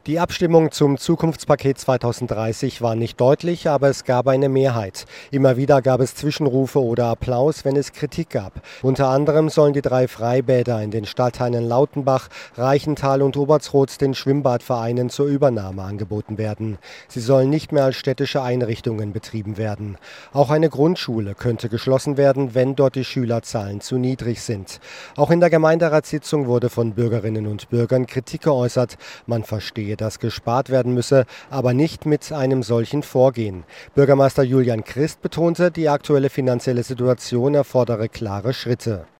Die Abstimmung zum Zukunftspaket 2030 war nicht deutlich, aber es gab eine Mehrheit. Immer wieder gab es Zwischenrufe oder Applaus, wenn es Kritik gab. Unter anderem sollen die 3 Freibäder in den Stadtteilen Lautenbach, Reichenthal und Obertsroth den Schwimmbadvereinen zur Übernahme angeboten werden. Sie sollen nicht mehr als städtische Einrichtungen betrieben werden. Auch eine Grundschule könnte geschlossen werden, wenn dort die Schülerzahlen zu niedrig sind. Auch in der Gemeinderatssitzung wurde von Bürgerinnen und Bürgern Kritik geäußert. Man verstehe, dass gespart werden müsse, aber nicht mit einem solchen Vorgehen. Bürgermeister Julian Christ betonte, die aktuelle finanzielle Situation erfordere klare Schritte.